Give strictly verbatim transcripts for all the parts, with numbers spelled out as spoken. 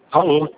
Alô?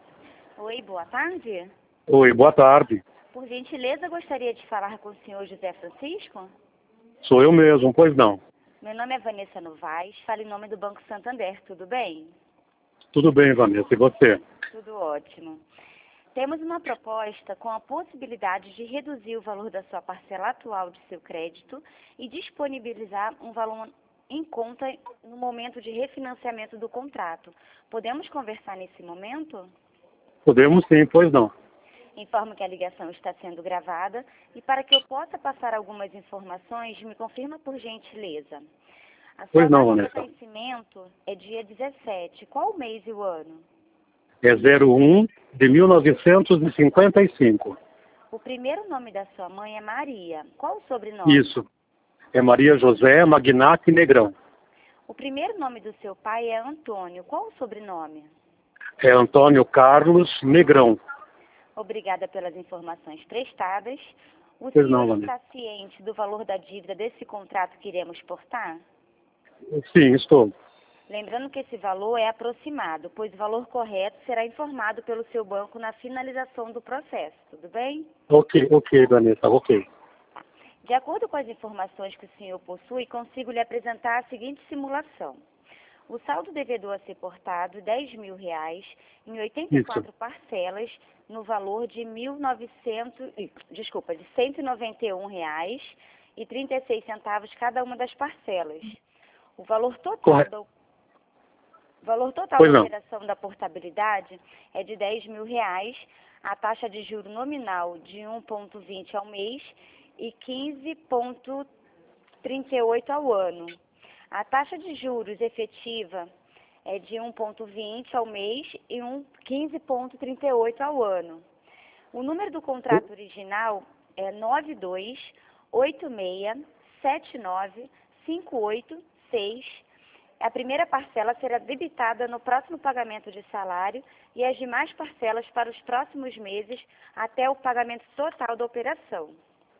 Oi, boa tarde. Oi, boa tarde. Por gentileza, gostaria de falar com o senhor José Francisco? Sou eu mesmo, pois não. Meu nome é Vanessa Novaes, falo em nome do Banco Santander, tudo bem? Tudo bem, Vanessa, e você? Tudo ótimo. Temos uma proposta com a possibilidade de reduzir o valor da sua parcela atual de seu crédito e disponibilizar um valor em conta no momento de refinanciamento do contrato. Podemos conversar nesse momento? Podemos sim, pois não. Informo que a ligação está sendo gravada e para que eu possa passar algumas informações, me confirma por gentileza. A sua Pois não, data de Vanessa. nascimento é dia dezessete. Qual o mês e o ano? É zero um de mil novecentos e cinquenta e cinco. O primeiro nome da sua mãe é Maria. Qual o sobrenome? Isso. É Maria José Magnati Negrão. O primeiro nome do seu pai é Antônio. Qual o sobrenome? É Antônio Carlos Negrão. Obrigada pelas informações prestadas. O Pois senhor não, Vanessa. está ciente do valor da dívida desse contrato que iremos portar? Sim, estou. Lembrando que esse valor é aproximado, pois o valor correto será informado pelo seu banco na finalização do processo, tudo bem? Ok, ok, Vanessa, ok. De acordo com as informações que o senhor possui, consigo lhe apresentar a seguinte simulação. O saldo devedor a ser portado, dez mil reais, em oitenta e quatro Isso. parcelas, no valor de mil e novecentos, desculpa, de cento e noventa e um reais e trinta e seis centavos cada uma das parcelas. O valor total Correto. da O valor total Pois da não. operação da portabilidade é de dez mil reais, a taxa de juro nominal de um vírgula vinte ao mês e quinze vírgula trinta e oito ao ano. A taxa de juros efetiva é de um vírgula vinte ao mês e um quinze vírgula trinta e oito ao ano. O número do contrato original é nove dois oito seis sete nove cinco oito seis. A primeira parcela será debitada no próximo pagamento de salário e as demais parcelas para os próximos meses até o pagamento total da operação.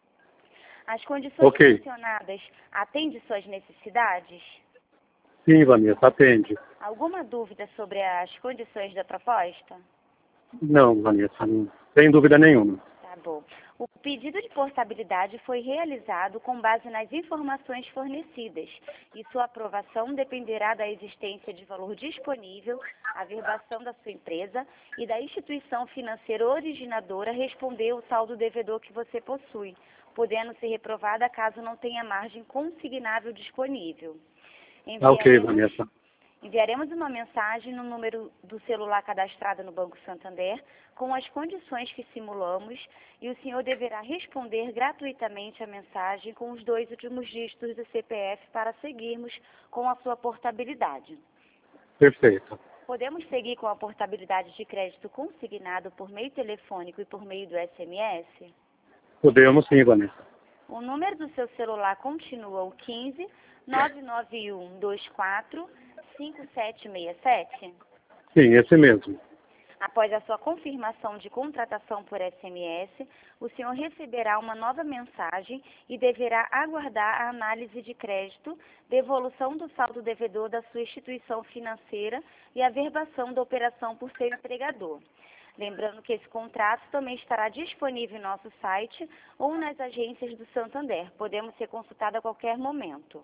As condições Ok. mencionadas atendem suas necessidades? Sim, Vanessa, atende. Alguma dúvida sobre as condições da proposta? Não, Vanessa, não. Sem dúvida nenhuma. Tá bom. O pedido de portabilidade foi realizado com base nas informações fornecidas e sua aprovação dependerá da existência de valor disponível, a verbação da sua empresa e da instituição financeira originadora responder o saldo devedor que você possui, podendo ser reprovada caso não tenha margem consignável disponível. Ah, ok, Enviaremos Vanessa. Enviaremos uma mensagem no número do celular cadastrado no Banco Santander com as condições que simulamos e o senhor deverá responder gratuitamente a mensagem com os dois últimos dígitos do C P F para seguirmos com a sua portabilidade. Perfeito. Podemos seguir com a portabilidade de crédito consignado por meio telefônico e por meio do S M S? Podemos sim, Vanessa. O número do seu celular continua o quinze nove nove um dois quatro cinco sete seis sete? Sim, esse mesmo. Após a sua confirmação de contratação por S M S, o senhor receberá uma nova mensagem e deverá aguardar a análise de crédito, devolução do saldo devedor da sua instituição financeira e a verbação da operação por seu empregador. Lembrando que esse contrato também estará disponível em nosso site ou nas agências do Santander. Podemos ser consultados a qualquer momento.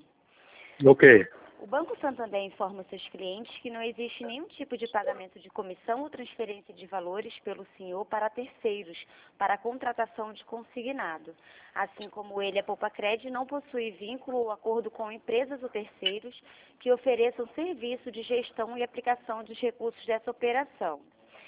Ok. O Banco Santander informa seus clientes que não existe nenhum tipo de pagamento de comissão ou transferência de valores pelo senhor para terceiros, para a contratação de consignado. Assim como ele, a Poupacred não possui vínculo ou acordo com empresas ou terceiros que ofereçam serviço de gestão e aplicação dos recursos dessa operação.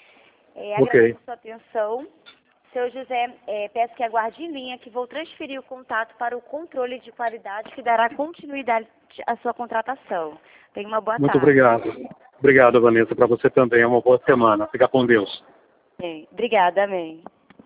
É, agradeço Ok. sua atenção. Seu José, é, peço que aguarde em linha que vou transferir o contato para o controle de qualidade que dará continuidade à sua contratação. Tenha uma boa Muito tarde. obrigado. Obrigado, Vanessa. Para você também. É uma boa semana. Fica com Deus. Bem, obrigada, amém.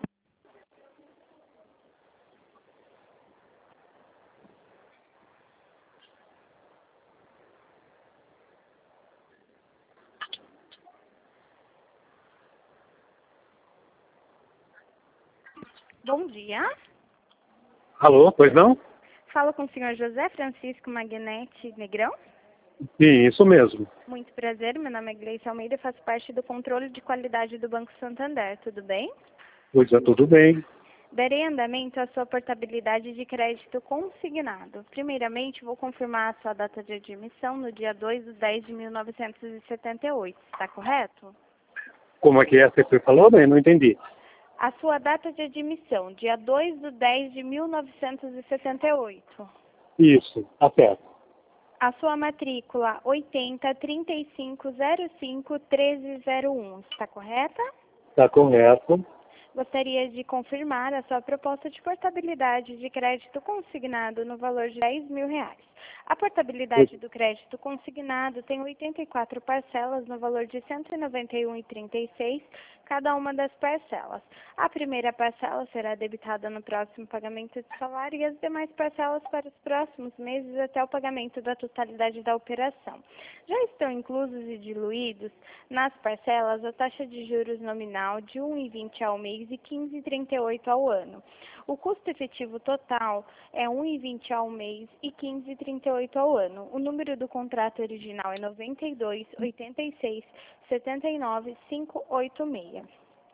Bom dia. Alô, pois não? Falo com o senhor José Francisco Magnete Negrão. Sim, isso mesmo. Muito prazer, meu nome é Gleice Almeida e faço parte do controle de qualidade do Banco Santander, tudo bem? Pois é, tudo bem. Darei andamento à sua portabilidade de crédito consignado. Primeiramente, vou confirmar a sua data de admissão no dia dois de dez de mil novecentos e setenta e oito, está correto? Como é que é? Você falou bem? Não entendi. A sua data de admissão, dia dois de dez de mil novecentos e setenta e oito. Isso, tá certo. A sua matrícula oitenta, trinta e cinco, zero cinco, treze zero um, está correta? Está correto. Gostaria de confirmar a sua proposta de portabilidade de crédito consignado no valor de dez mil reais. A portabilidade do crédito consignado tem oitenta e quatro parcelas no valor de cento e noventa e um reais e trinta e seis centavos cada uma das parcelas. A primeira parcela será debitada no próximo pagamento de salário e as demais parcelas para os próximos meses até o pagamento da totalidade da operação. Já estão inclusos e diluídos nas parcelas a taxa de juros nominal de um vírgula vinte ao mês e quinze vírgula trinta e oito ao ano. O custo efetivo total é um vírgula vinte ao mês e quinze vírgula trinta e oito ao ano. O número do contrato original é noventa e dois, oitenta e seis, setenta e nove, quinhentos e oitenta e seis.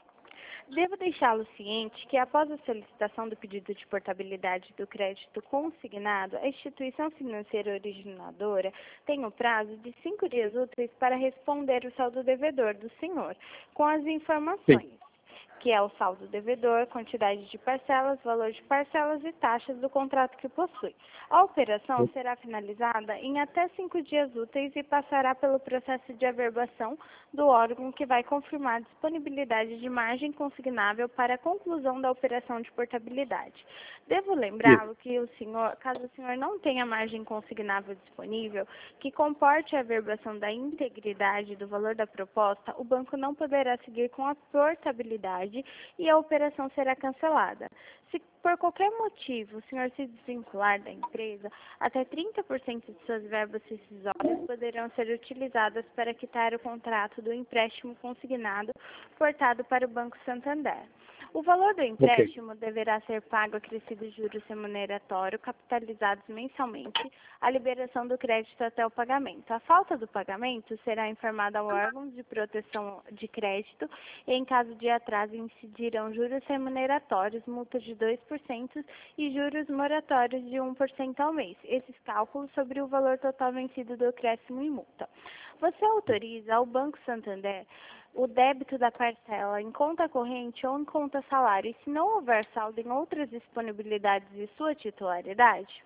Devo deixá-lo ciente que, após a solicitação do pedido de portabilidade do crédito consignado, a instituição financeira originadora tem o prazo de cinco dias úteis para responder o saldo devedor do senhor, com as informações. Sim. Que é o saldo devedor, quantidade de parcelas, valor de parcelas e taxas do contrato que possui. A operação será finalizada em até cinco dias úteis e passará pelo processo de averbação do órgão que vai confirmar a disponibilidade de margem consignável para a conclusão da operação de portabilidade. Devo lembrá-lo que o senhor, caso o senhor não tenha margem consignável disponível, que comporte a averbação da integridade do valor da proposta, o banco não poderá seguir com a portabilidade e a operação será cancelada. Se por qualquer motivo o senhor se desvincular da empresa, até trinta por cento de suas verbas rescisórias poderão ser utilizadas para quitar o contrato do empréstimo consignado portado para o Banco Santander. O valor do empréstimo okay. deverá ser pago acrescido juros remuneratório capitalizados mensalmente à liberação do crédito até o pagamento. A falta do pagamento será informada ao órgão de proteção de crédito e, em caso de atraso, incidirão juros remuneratórios, multa de dois por cento e juros moratórios de um por cento ao mês. Esses cálculos sobre o valor total vencido do acréscimo e multa. Você autoriza ao Banco Santander o débito da parcela em conta corrente ou em conta salário, e se não houver saldo em outras disponibilidades de sua titularidade?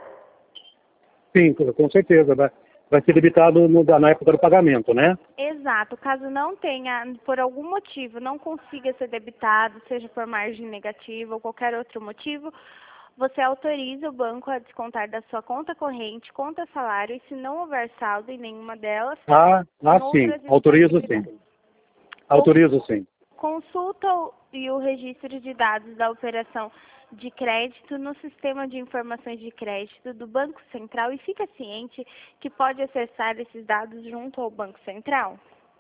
Sim, com certeza. Vai, vai ser debitado no, na época do pagamento, né? Exato. Caso não tenha, por algum motivo, não consiga ser debitado, seja por margem negativa ou qualquer outro motivo, você autoriza o banco a descontar da sua conta corrente, conta salário, e se não houver saldo em nenhuma delas... Ah, ah sim. Autorizo sim. Autorizo sim. Consulta e o registro de dados da operação de crédito no sistema de informações de crédito do Banco Central e fica ciente que pode acessar esses dados junto ao Banco Central?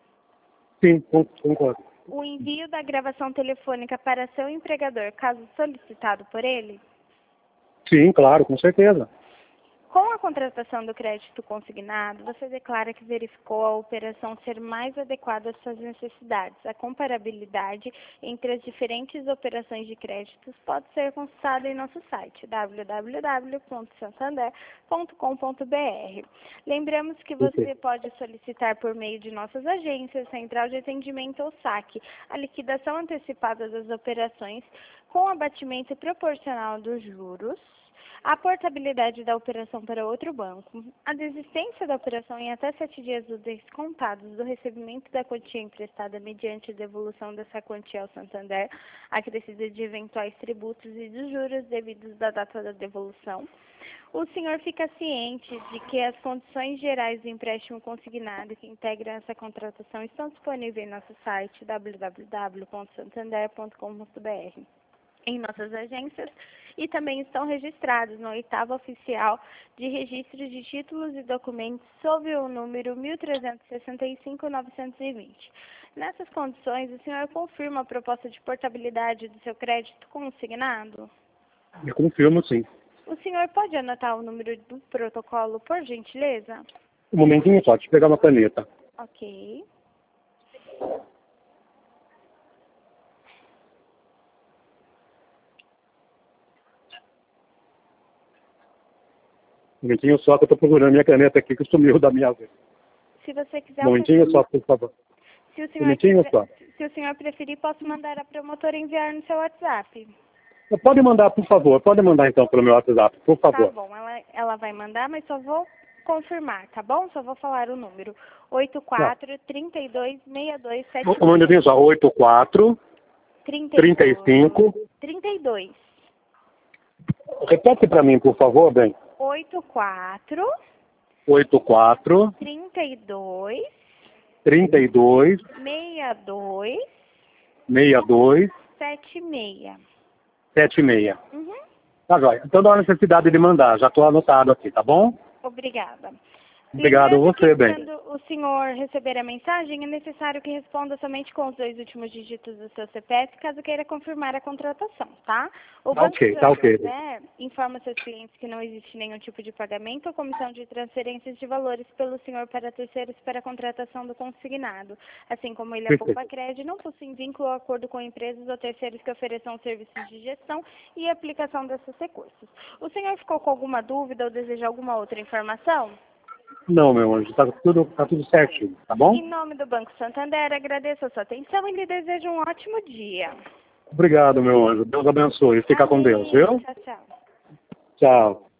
Sim, concordo. O envio da gravação telefônica para seu empregador, caso solicitado por ele? Sim, claro, com certeza. Com a contratação do crédito consignado, você declara que verificou a operação ser mais adequada às suas necessidades. A comparabilidade entre as diferentes operações de créditos pode ser consultada em nosso site w w w ponto santander ponto com ponto b r. Lembramos que você pode solicitar por meio de nossas agências, central de atendimento ou saque, a liquidação antecipada das operações com abatimento proporcional dos juros, a portabilidade da operação para outro banco, a desistência da operação em até sete dias úteis contados do recebimento da quantia emprestada mediante devolução dessa quantia ao Santander, acrescida de eventuais tributos e dos juros devidos da data da devolução. O senhor fica ciente de que as condições gerais do empréstimo consignado que integram essa contratação estão disponíveis em nosso site w w w ponto santander ponto com ponto b r. Em nossas agências e também estão registrados no oitavo oficial de registro de títulos e documentos sob o número mil trezentos e sessenta e cinco, novecentos e vinte. Nessas condições, o senhor confirma a proposta de portabilidade do seu crédito consignado? Eu confirmo, sim. O senhor pode anotar o número do protocolo, por gentileza? Um momentinho só, deixa eu pegar uma caneta. Ok. Um momentinho só que eu tô procurando minha caneta aqui que sumiu da minha vez. Se você quiser... Um momentinho só, por favor. Se o Um senhor, momentinho quiser, só. se o senhor preferir, posso mandar a promotora enviar no seu WhatsApp. Pode mandar, por favor. Pode mandar então pelo meu WhatsApp, por Tá favor. bom, ela, ela vai mandar, mas só vou confirmar, tá bom? Só vou falar o número. oito Tá. quatro, três dois, seis dois sete Um momentinho só. oito quatro, trinta e cinco. trinta e dois. Repete para mim, por favor, bem. oito quatro, oito quatro, trinta e dois, trinta e dois, seis dois, seis dois, sete seis. sete seis. Uhum. Tá jóia. Então não há necessidade de mandar. Já estou anotado aqui, tá bom? Obrigada. Obrigado a Lembrando você, que bem. quando o senhor receber a mensagem, é necessário que responda somente com os dois últimos dígitos do seu C P F, caso queira confirmar a contratação, tá? O Tá Banco ok, tá ok. Santander informa seus clientes que não existe nenhum tipo de pagamento ou comissão de transferências de valores pelo senhor para terceiros para a contratação do consignado, assim como ele é Perfeito. poupa crédito, não possui vínculo ou acordo com empresas ou terceiros que ofereçam serviços de gestão e aplicação desses recursos. O senhor ficou com alguma dúvida ou deseja alguma outra informação? Não, meu anjo. Tá tudo, tá tudo certinho, tá bom? Em nome do Banco Santander, agradeço a sua atenção e lhe desejo um ótimo dia. Obrigado, meu anjo. Deus abençoe. Fica com Deus, Amém. viu? Tchau, tchau. Tchau.